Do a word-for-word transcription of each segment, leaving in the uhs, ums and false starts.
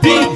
beat.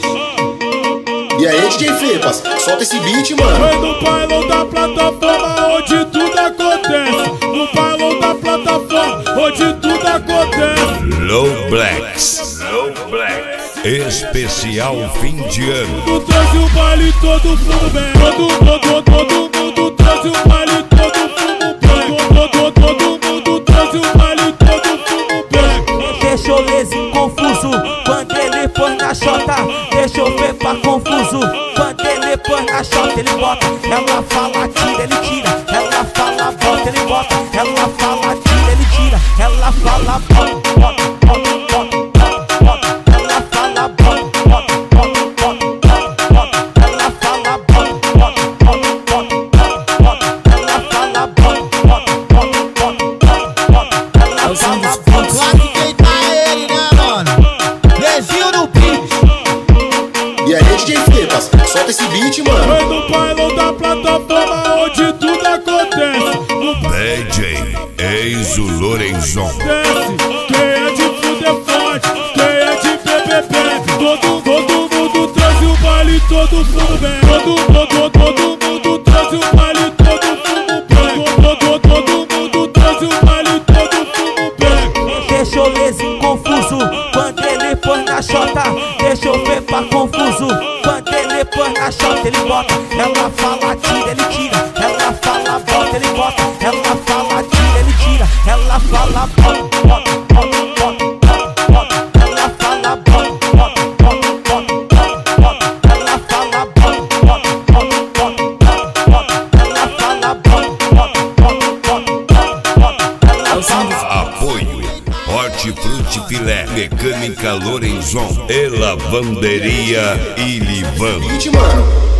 E aí, D J Fepas, solta esse beat, mano. Foi no bailão da plataforma onde tudo acontece. No bailão da plataforma onde tudo acontece. Low Blacks, Low Blacks, especial fim de ano. Tu trouxe o baile todo fumo bem. Todo, todo, todo mundo trouxe o baile todo fumo bem. Todo, todo mundo trouxe o baile todo fumo bem. Deixou Lezinho confuso quando ele pôs na chota. Deixou o Fepa confuso quando ele pôs na chota. Ele bota, ela fala tira, ele tira. Ela fala bota, ele bota. Ela fala tira, ele tira. Ela fala bota, bota, bota, bota, bota. Ela fala bota, bota, bota, bota, bota. Ela fala bota, bota, bota, bota. Ela fala bota, bota, bota, bota. Ela fala bota. Claro que quem tá é ele, né, mano? Lezinho no beat. E aí, D J Fepas, solta esse beat, mano. Foi no bailão da plataforma onde tudo acontece. No D J Enzo Lorenzon. desce, quem é de fuder forte, quem é de beber bebe. Todo, todo mundo trouxe o baile todo fumo bem. Todo, todo, todo mundo trouxe o baile todo fumo bem. Todo, todo mundo trouxe o baile todo fumo bem. Deixou Lezinho confuso quando ele pôs na chota. Deixou o Fepa confuso quando ele pôs na chota. Ele bota, ela fala tira, ele tira. Ela fala bota, ele bota. Ela fala tira, ele tira. Ela fala bota, bota, bota, bota, bota. Ela fala bota, bota, bota, bota, bota. Ela fala bota, bota, bota, bota. Ela fala bota, bota, bota, bota. Ela fala. Apoio Hortifruti Filé, Mecânica Lorenzon e Lavanderia Ilivan. Beat, mano.